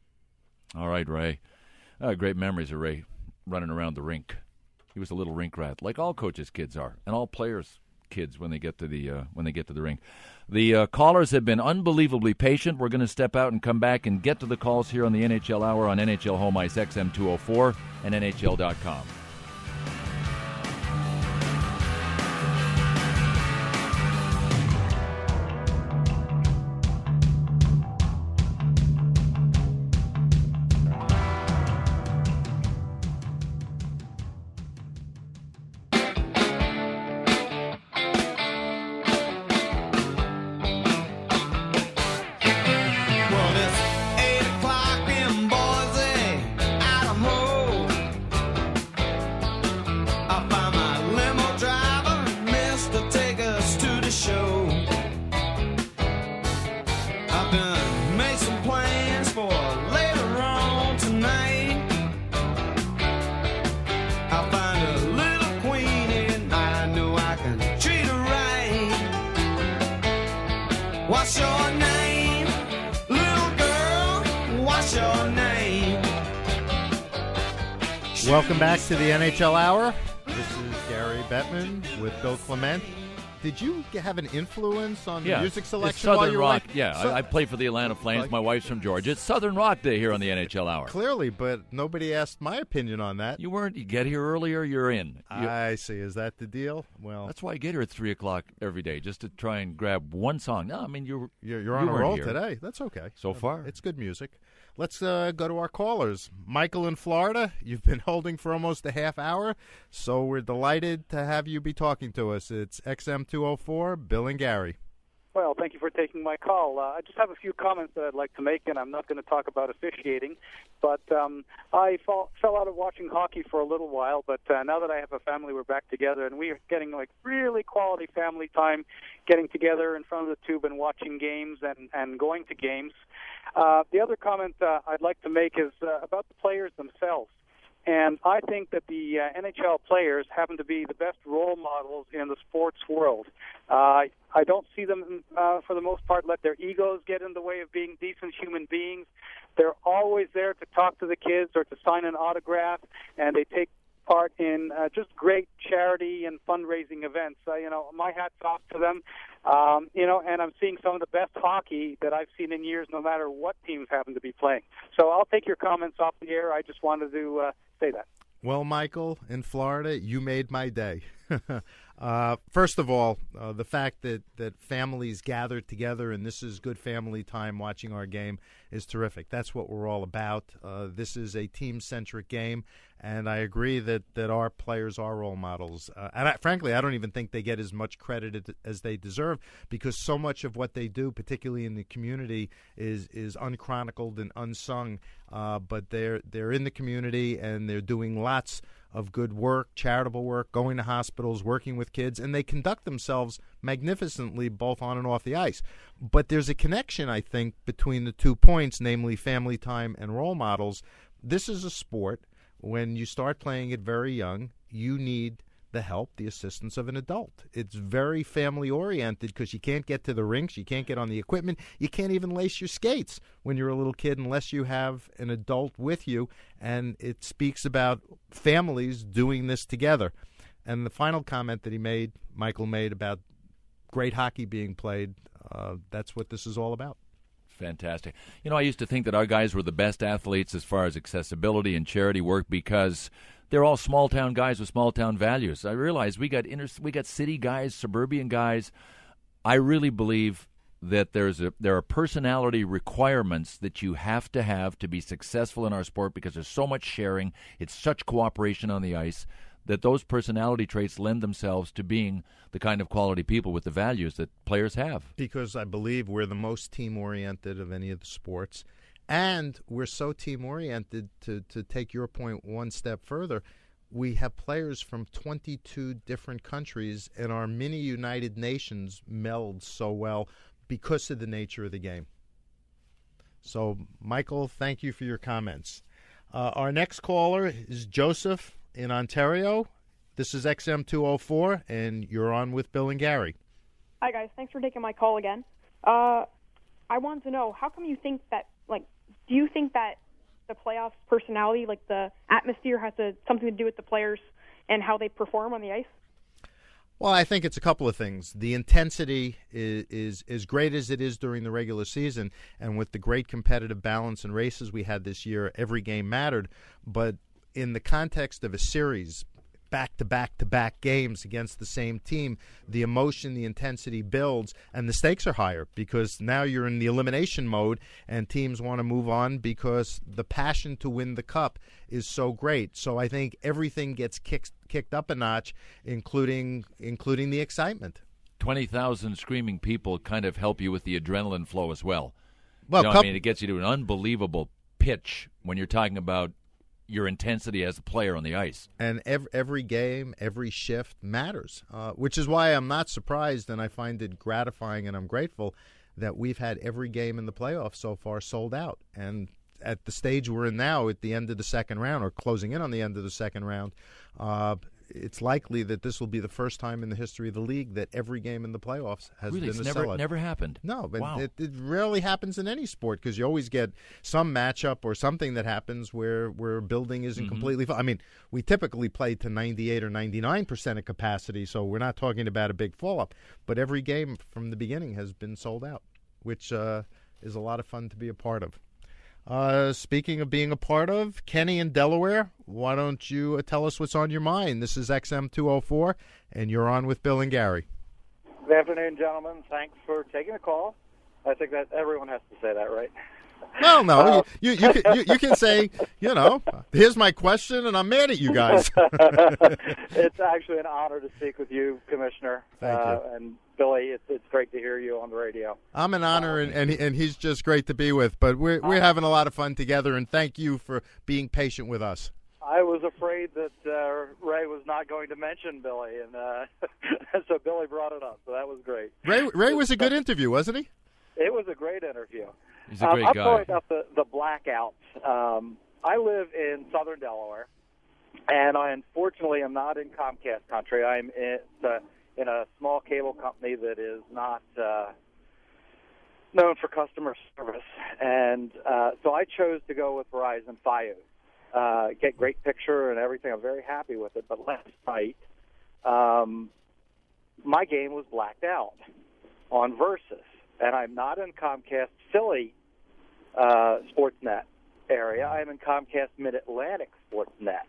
All right, Ray. Uh, great memories of Ray running around the rink. He was a little rink rat, like all coaches' kids are, and all players' kids when they get to the uh, when they get to the rink. The uh, callers have been unbelievably patient. We're going to step out and come back and get to the calls here on the N H L Hour on N H L Home Ice X M two oh four and N H L dot com. What's your name, little girl? What's your name? Welcome back to the N H L Hour. This is Gary Bettman with Bill Clement. Did you have an influence on the yeah, music selection it's Southern while you were Rock. away? Yeah, So- I, I play for the Atlanta Flames. My wife's from Georgia. It's Southern Rock Day here on the N H L Hour. Clearly, but nobody asked my opinion on that. You weren't. You get here earlier, you're in. You- I see. Is that the deal? Well, That's why I get here at three o'clock every day, just to try and grab one song. No, I mean, you're, you're, you're on you a weren't roll here. today. That's okay. So far. It's good music. Let's uh, go to our callers. Michael in Florida, you've been holding for almost a half hour, so we're delighted to have you be talking to us. It's X M two oh four, Bill and Gary. Well, thank you for taking my call. Uh, I just have a few comments that I'd like to make, and I'm not going to talk about officiating. But um, I fall, fell out of watching hockey for a little while, but uh, now that I have a family, we're back together, and we are getting like really quality family time, getting together in front of the tube and watching games and, and going to games. Uh, the other comment uh, I'd like to make is uh, about the players themselves. And I think that the uh, N H L players happen to be the best role models in the sports world. Uh, I don't see them, uh, for the most part, let their egos get in the way of being decent human beings. They're always there to talk to the kids or to sign an autograph, and they take part in uh, just great charity and fundraising events. Uh, you know, my hat's off to them. Um, you know, and I'm seeing some of the best hockey that I've seen in years, no matter what teams happen to be playing. So I'll take your comments off the air. I just wanted to uh, say that. Well, Michael, in Florida, you made my day. uh, first of all, uh, the fact that, that families gather together and this is good family time watching our game is terrific. That's what we're all about. Uh, this is a team-centric game, and I agree that, that our players are role models. Uh, and I, frankly, I don't even think they get as much credit as they deserve because so much of what they do, particularly in the community, is is unchronicled and unsung. Uh, but they're they're in the community and they're doing lots of good work, charitable work, going to hospitals, working with kids, and they conduct themselves magnificently both on and off the ice. But there's a connection, I think, between the two points, namely family time and role models. This is a sport. When you start playing it very young, you need the help, the assistance of an adult. It's very family-oriented because you can't get to the rinks, you can't get on the equipment, you can't even lace your skates when you're a little kid unless you have an adult with you, and it speaks about families doing this together. And the final comment that he made, Michael made, about great hockey being played, uh, that's what this is all about. Fantastic. You know, I used to think that our guys were the best athletes as far as accessibility and charity work because they're all small-town guys with small-town values. I realize we got inner, we got city guys, suburban guys. I really believe that there's a there are personality requirements that you have to have to be successful in our sport because there's so much sharing. It's such cooperation on the ice that those personality traits lend themselves to being the kind of quality people with the values that players have. Because I believe we're the most team-oriented of any of the sports. And we're so team-oriented, to, to take your point one step further, we have players from twenty-two different countries, and our mini United Nations meld so well because of the nature of the game. So, Michael, thank you for your comments. Uh, our next caller is Joseph in Ontario. This is X M two oh four, and you're on with Bill and Gary. Hi, guys. Thanks for taking my call again. Uh, I wanted to know, how come you think that, like, do you think that the playoffs personality, like the atmosphere, has to, something to do with the players and how they perform on the ice? Well, I think it's a couple of things. The intensity is, is as great as it is during the regular season, and with the great competitive balance and races we had this year, every game mattered. But in the context of a series, back-to-back-to-back games against the same team, the emotion, the intensity builds, and the stakes are higher because now you're in the elimination mode and teams want to move on because the passion to win the cup is so great. So I think everything gets kicked kicked up a notch, including including the excitement. twenty thousand screaming people kind of help you with the adrenaline flow as well. Well, you know, cup- I mean, it gets you to an unbelievable pitch when you're talking about your intensity as a player on the ice. And every, every game, every shift matters, uh, which is why I'm not surprised, and I find it gratifying and I'm grateful that we've had every game in the playoffs so far sold out. And at the stage we're in now, at the end of the second round, or closing in on the end of the second round, uh, it's likely that this will be the first time in the history of the league that every game in the playoffs has really? been It's a never, sellout. never happened. No, but wow. it, it rarely happens in any sport because you always get some matchup or something that happens where, where a building isn't Mm-hmm. completely full. I mean, we typically play to ninety-eight or ninety-nine percent of capacity, so we're not talking about a big fall-up. But every game from the beginning has been sold out, which uh, is a lot of fun to be a part of. Uh, speaking of being a part of, Kenny in Delaware, why don't you uh, tell us what's on your mind? This is X M two oh four, and you're on with Bill and Gary. Good afternoon, gentlemen. Thanks for taking a call. I think that everyone has to say that, right? Well, no, Uh, you, you, you, can, you, you can say, you know, here's my question, and I'm mad at you guys. It's actually an honor to speak with you, Commissioner. Thank uh, you. And Billy, it's, it's great to hear you on the radio. I'm an honor, and, and, and he's just great to be with. But we're, we're having a lot of fun together, and thank you for being patient with us. I was afraid that uh, Ray was not going to mention Billy, and uh, so Billy brought it up, so that was great. Ray, Ray was a good interview, wasn't he? It was a great interview. He's a great um, I'm guy. calling about the, the blackouts. Um, I live in southern Delaware, and I unfortunately am not in Comcast country. I'm in, uh, in a small cable company that is not uh, known for customer service, and uh, so I chose to go with Verizon Fios. uh, get great picture and everything. I'm very happy with it. But last night, um, my game was blacked out on Versus, and I'm not in Comcast Philly uh, Sportsnet area. I'm in Comcast Mid-Atlantic Sportsnet.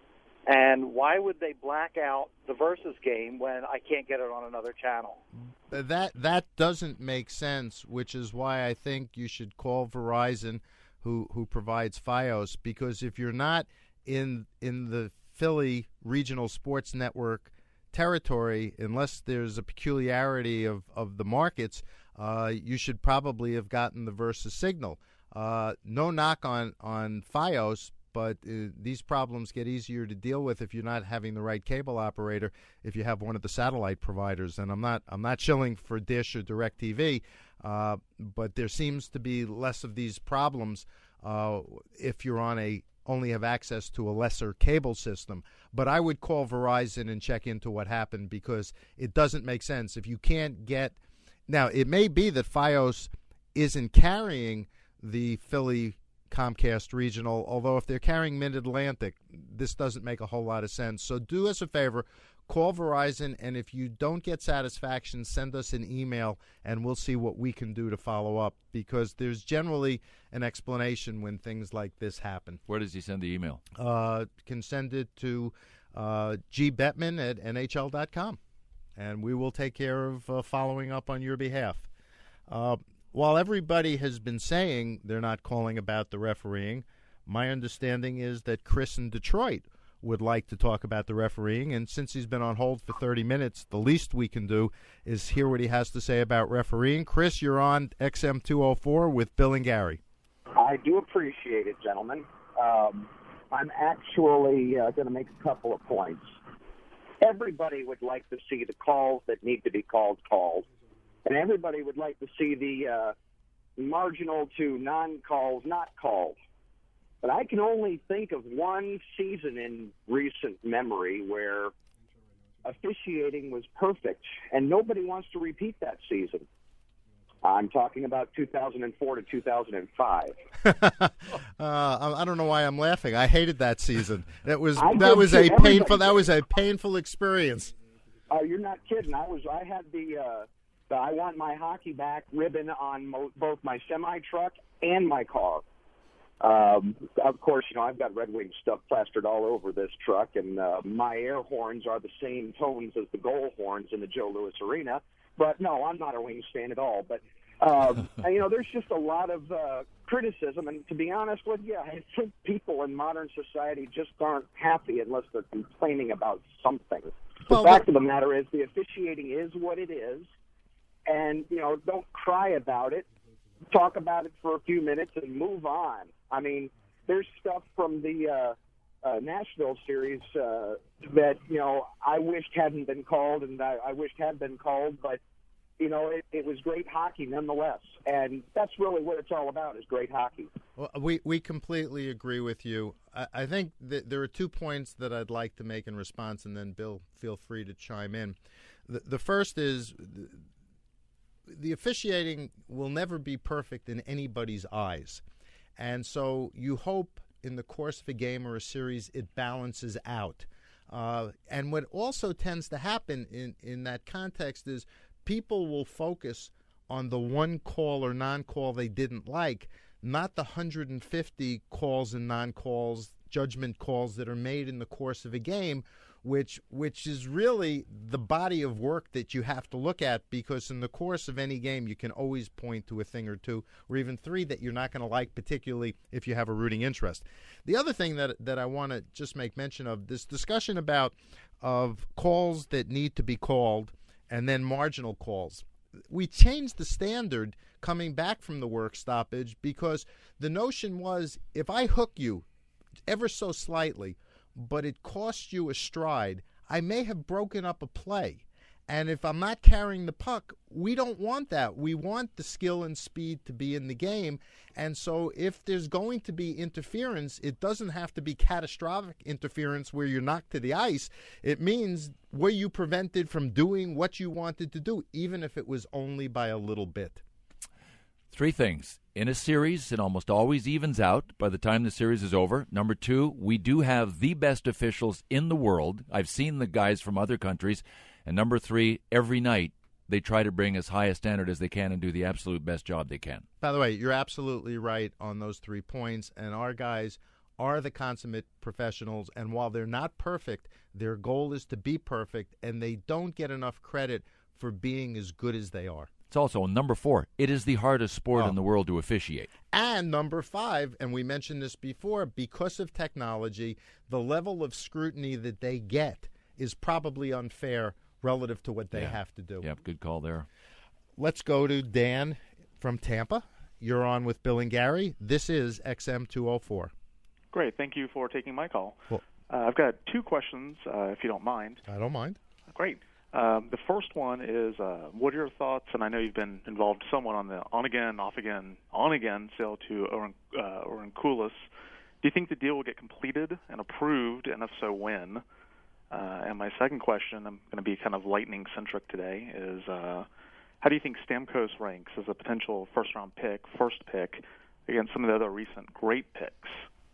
And why would they black out the Versus game when I can't get it on another channel? That that doesn't make sense, which is why I think you should call Verizon, who who provides Fios, because if you're not in in the Philly Regional Sports Network territory, unless there's a peculiarity of, of the markets, uh, you should probably have gotten the Versus signal. Uh, no knock on, on Fios, but uh, these problems get easier to deal with if you're not having the right cable operator, if you have one of the satellite providers. And I'm not I'm not shilling for Dish or DirecTV, uh, but there seems to be less of these problems uh, if you're on a only have access to a lesser cable system. But I would call Verizon and check into what happened, because it doesn't make sense. If you can't get – now, it may be that Fios isn't carrying the Philly Comcast Regional, although if they're carrying Mid-Atlantic, this doesn't make a whole lot of sense. So do us a favor, call Verizon, and if you don't get satisfaction, send us an email, and we'll see what we can do to follow up, because there's generally an explanation when things like this happen. Where does he send the email? Uh, can send it to uh, g bettman at n h l dot com, and we will take care of uh, following up on your behalf. Uh, while everybody has been saying they're not calling about the refereeing, my understanding is that Chris in Detroit would like to talk about the refereeing, and since he's been on hold for thirty minutes, the least we can do is hear what he has to say about refereeing. Chris, you're on X M two oh four with Bill and Gary. I do appreciate it, gentlemen. Um, I'm actually uh, going to make a couple of points. Everybody would like to see the calls that need to be called called, and everybody would like to see the uh, marginal to non-calls not called. But I can only think of one season in recent memory where officiating was perfect, and nobody wants to repeat that season. I'm talking about two thousand four to two thousand five. uh, I don't know why I'm laughing. I hated that season. That was I that was a too. painful Everybody that did. was a painful experience. Oh, you're not kidding. I was. I had the. Uh, the I want my hockey back ribbon on mo- both my semi truck and my car. Um, of course, you know I've got Red Wing stuff plastered all over this truck, and uh, my air horns are the same tones as the goal horns in the Joe Louis Arena. But no, I'm not a Wings fan at all. But um, and, you know, there's just a lot of uh, criticism, and to be honest with you, I think people in modern society just aren't happy unless they're complaining about something. Well, the fact of the matter is, the officiating is what it is, and you know, don't cry about it. Talk about it for a few minutes and move on. I mean, there's stuff from the uh, uh, Nashville series uh, that you know I wished hadn't been called, and I, I wished had been called, but you know it, it was great hockey nonetheless, and that's really what it's all about: is great hockey. Well, we we completely agree with you. I, I think that there are two points that I'd like to make in response, and then Bill, feel free to chime in. The, the first is the, the officiating will never be perfect in anybody's eyes, and so you hope in the course of a game or a series it balances out. Uh, and what also tends to happen in, in that context is people will focus on the one call or non-call they didn't like, not the one hundred fifty calls and non-calls, judgment calls that are made in the course of a game, which which is really the body of work that you have to look at, because in the course of any game you can always point to a thing or two or even three that you're not going to like, particularly if you have a rooting interest. The other thing that that I want to just make mention of, this discussion about of calls that need to be called and then marginal calls. We changed the standard coming back from the work stoppage because the notion was if I hook you ever so slightly, but it costs you a stride, I may have broken up a play. And if I'm not carrying the puck, we don't want that. We want the skill and speed to be in the game. And so if there's going to be interference, it doesn't have to be catastrophic interference where you're knocked to the ice. It means were you prevented from doing what you wanted to do, even if it was only by a little bit. Three things. in a series, it almost always evens out by the time the series is over. Number two, we do have the best officials in the world. I've seen the guys from other countries. And number three, every night they try to bring as high a standard as they can and do the absolute best job they can. By the way, you're absolutely right on those three points, and our guys are the consummate professionals, and while they're not perfect, their goal is to be perfect, and they don't get enough credit for being as good as they are. It's also, number four, it is the hardest sport Oh. in the world to officiate. And number five, and we mentioned this before, because of technology, the level of scrutiny that they get is probably unfair relative to what they Yeah. have to do. Yep, good call there. Let's go to Dan from Tampa. You're on with Bill and Gary. This is X M two oh four. Great. Thank you for taking my call. Well, uh, I've got two questions, uh, if you don't mind. I don't mind. Great. Um, the first one is, uh, what are your thoughts, and I know you've been involved somewhat on the on-again, off-again, on-again sale to Oren, uh, Orenkoulis. Do you think the deal will get completed and approved, and if so, when? Uh, and my second question, I'm going to be kind of lightning-centric today, is uh, how do you think Stamkos ranks as a potential first-round pick, first pick, against some of the other recent great picks?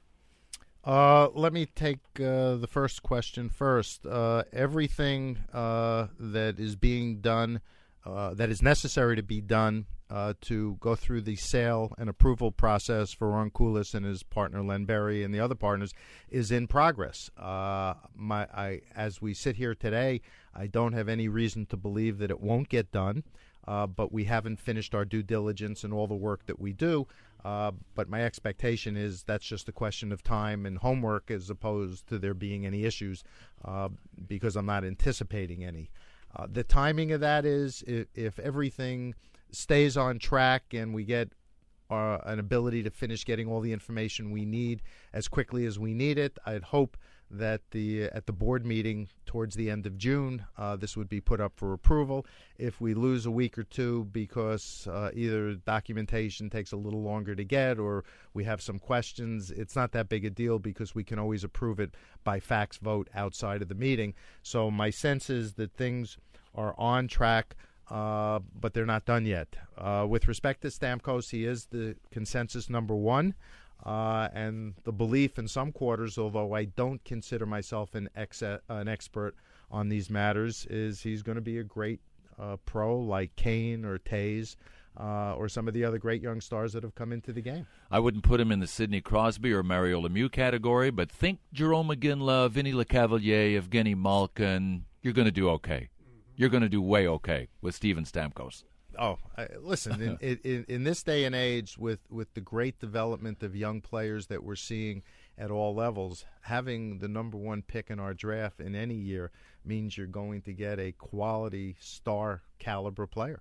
Uh, let me take uh, the first question first. Uh, everything uh, that is being done, uh, that is necessary to be done uh, to go through the sale and approval process for Orenkoulis and his partner Len Berry and the other partners is in progress. Uh, my, I, as we sit here today, I don't have any reason to believe that it won't get done. Uh, but we haven't finished our due diligence and all the work that we do. Uh, but my expectation is that's just a question of time and homework as opposed to there being any issues uh, because I'm not anticipating any. Uh, the timing of that is if, if everything stays on track and we get uh, an ability to finish getting all the information we need as quickly as we need it, I'd hope that the at the board meeting towards the end of June, uh, this would be put up for approval. If we lose a week or two because uh, either documentation takes a little longer to get or we have some questions, it's not that big a deal because we can always approve it by fax vote outside of the meeting. So my sense is that things are on track, uh, but they're not done yet. Uh, with respect to Stamkos, he is the consensus number one. Uh, and the belief in some quarters, although I don't consider myself an, ex- uh, an expert on these matters, is he's going to be a great uh, pro like Kane or Tays uh, or some of the other great young stars that have come into the game. I wouldn't put him in the Sidney Crosby or Mario Lemieux category, but think Jerome McGinley, Vinny LeCavalier, Evgeny Malkin. You're going to do okay. You're going to do way okay with Steven Stamkos. Oh, I, listen, in, in, in this day and age, with, with the great development of young players that we're seeing at all levels, having the number one pick in our draft in any year means you're going to get a quality star caliber player.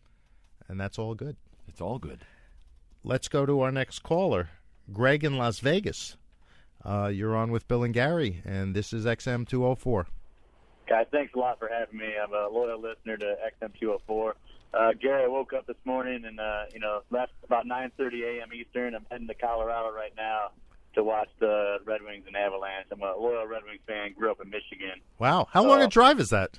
And that's all good. It's all good. Let's go to our next caller, Greg in Las Vegas. Uh, you're on with Bill and Gary, and this is X M two oh four. Guys, thanks a lot for having me. I'm a loyal listener to X M two oh four. Uh, Gary, I woke up this morning and, uh, you know, left about nine thirty a.m. Eastern. I'm heading to Colorado right now to watch the Red Wings and Avalanche. I'm a loyal Red Wings fan, grew up in Michigan. Wow. How long Uh, a drive is that?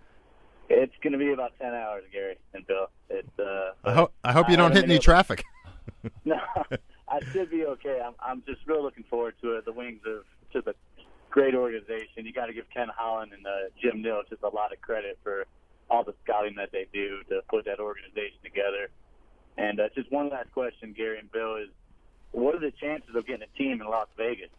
It's going to be about ten hours, Gary and Bill. It's, uh, I, ho- I hope you don't haven't hit been any able- traffic. No, I should be okay. I'm, I'm just real looking forward to it. The Wings are just a great organization. You got to give Ken Holland and uh, Jim Nill just a lot of credit for all the scouting that they do to put that organization together. And uh, just one last question, Gary and Bill, is what are the chances of getting a team in Las Vegas?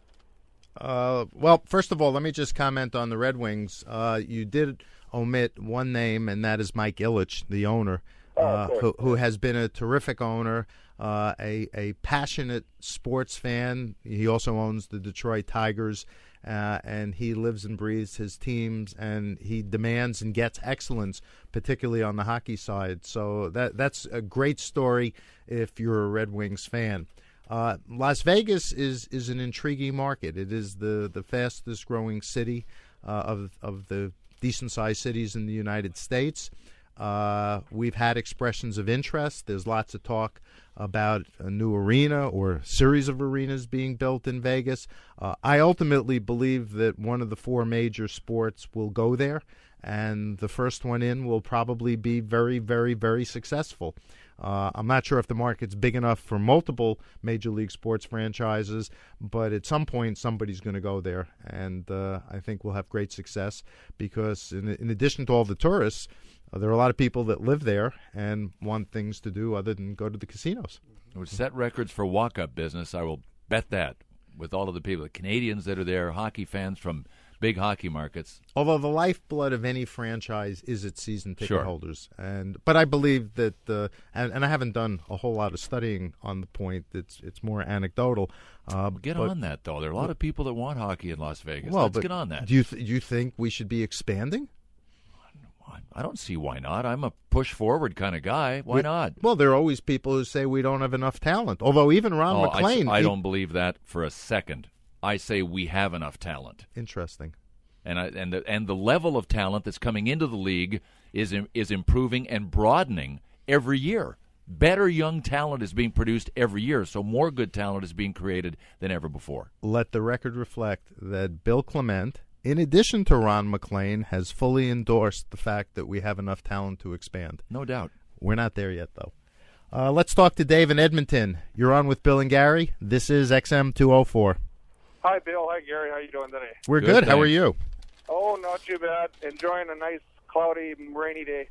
Uh, well, first of all, let me just comment on the Red Wings. Uh, you did omit one name, and that is Mike Ilitch, the owner, uh, who, who has been a terrific owner, uh, a, a passionate sports fan. He also owns the Detroit Tigers, uh, and he lives and breathes his teams, and he demands and gets excellence, particularly on the hockey side. So that that's a great story if you're a Red Wings fan. Uh, Las Vegas is, is an intriguing market. It is the, the fastest growing city uh, of of the decent sized cities in the United States. Uh, we've had expressions of interest. There's lots of talk about a new arena or a series of arenas being built in Vegas. Uh, I ultimately believe that one of the four major sports will go there, and the first one in will probably be very, very, very successful. Uh, I'm not sure if the market's big enough for multiple Major League sports franchises, but at some point somebody's going to go there, and uh, I think we'll have great success because in, in addition to all the tourists, uh, there are a lot of people that live there and want things to do other than go to the casinos. It would set records for walk-up business, I will bet that, with all of the people, the Canadians that are there, hockey fans from big hockey markets. Although the lifeblood of any franchise is its season ticket Sure. holders, and but I believe that, uh, and, and I haven't done a whole lot of studying on the point. It's it's more anecdotal. Uh, Get but, on that, though. There are a lot of people that want hockey in Las Vegas. Well, Let's but get on that. Do you th- do you think we should be expanding? I don't see why not. I'm a push-forward kind of guy. Why We- not? Well, there are always people who say we don't have enough talent. Although even Ron Oh, I s- McClain, I, he- don't believe that for a second. I say we have enough talent. Interesting. And I, and the and the level of talent that's coming into the league is im- is improving and broadening every year. Better young talent is being produced every year, so more good talent is being created than ever before. Let the record reflect that Bill Clement, in addition to Ron McClain, has fully endorsed the fact that we have enough talent to expand. No doubt. We're not there yet, though. Uh, let's talk to Dave in Edmonton. You're on with Bill and Gary. This is X M two oh four. Hi, Bill. Hi, Gary. How you doing today? We're good. How are you? Oh, not too bad. Enjoying a nice, cloudy, rainy day.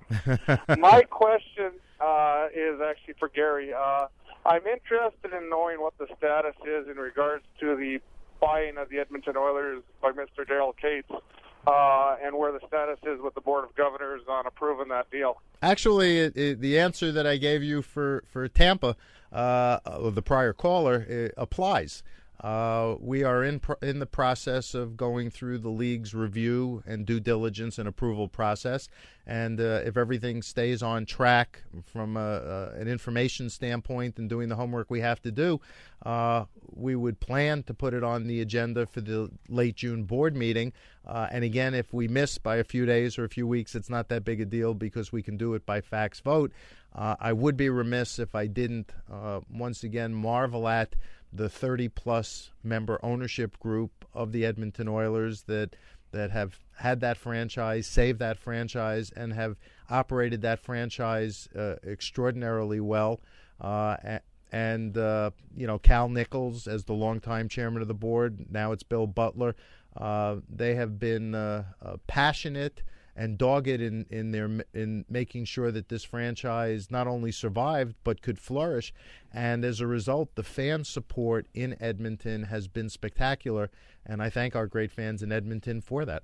My question uh, is actually for Gary. Uh, I'm interested in knowing what the status is in regards to the buying of the Edmonton Oilers by Mister Daryl Cates, uh, and where the status is with the Board of Governors on approving that deal. Actually, it, it, the answer that I gave you for, for Tampa, uh, of the prior caller, it applies. Uh, we are in pr- in the process of going through the league's review and due diligence and approval process, and uh, if everything stays on track from a, uh, an information standpoint and doing the homework we have to do, uh, we would plan to put it on the agenda for the late June board meeting. Uh, and again, if we miss by a few days or a few weeks, it's not that big a deal because we can do it by fax vote. Uh, I would be remiss if I didn't uh, once again marvel at the thirty-plus member ownership group of the Edmonton Oilers that that have had that franchise, saved that franchise, and have operated that franchise uh, extraordinarily well. Uh, and, uh, you know, Cal Nichols as the longtime chairman of the board, now it's Bill Butler. Uh, they have been uh, uh, passionate and dogged in, in their in making sure that this franchise not only survived but could flourish. And as a result, the fan support in Edmonton has been spectacular, and I thank our great fans in Edmonton for that.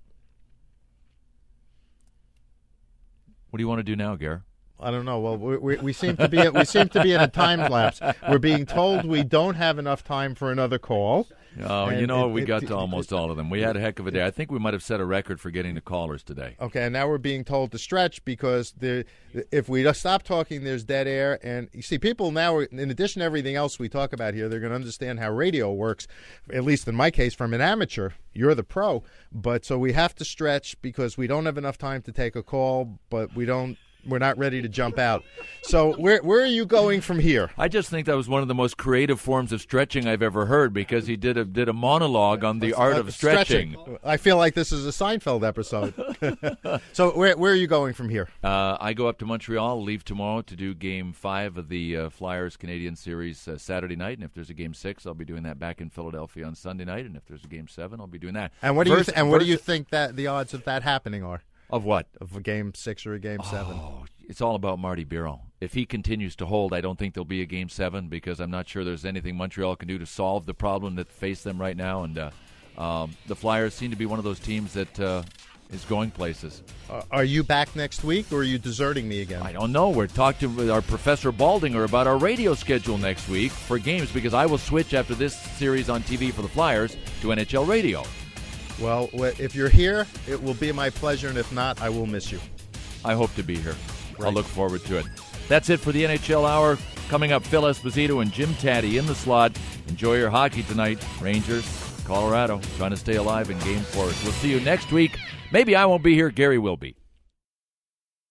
What do you want to do now, Gary? I don't know. Well, we, we, we seem to be we seem to be in a time lapse. We're being told we don't have enough time for another call. Oh, you And know, it- we it- got it- to almost all of them. We had a heck of a day. I think we might have set a record for getting the callers today. Okay, and now we're being told to stretch because the if we stop talking, there's dead air. And you see, people now, are, in addition to everything else we talk about here, they're going to understand how radio works, at least in my case, from an amateur. You're the pro. But so we have to stretch because we don't have enough time to take a call, but we don't. We're not ready to jump out. So where where are you going from here? I just think that was one of the most creative forms of stretching I've ever heard because he did a did a monologue on the art Uh, of stretching. I feel like this is a Seinfeld episode. So where where are you going from here? Uh, I go up to Montreal, leave tomorrow to do Game Five of the uh, Flyers Canadian Series uh, Saturday night, and if there's a Game Six, I'll be doing that back in Philadelphia on Sunday night, and if there's a Game Seven, I'll be doing that. And what do you Versus- th- and what do you versus- think that the odds of that happening are? Of what? Of a Game Six or a Game Seven? Oh, it's all about Marty Biro. If he continues to hold, I don't think there'll be a Game Seven because I'm not sure there's anything Montreal can do to solve the problem that face them right now. And uh, um, the Flyers seem to be one of those teams that uh, is going places. Uh, are you back next week, or are you deserting me again? I don't know. We're talking with our Professor Baldinger about our radio schedule next week for games because I will switch after this series on T V for the Flyers to N H L radio. Well, wh- if you're here, it will be my pleasure, and if not, I will miss you. I hope to be here. Right. I'll look forward to it. That's it for the N H L Hour. Coming up, Phil Esposito and Jim Taddy in the slot. Enjoy your hockey tonight. Rangers, Colorado, trying to stay alive in Game four. We'll see you next week. Maybe I won't be here. Gary will be.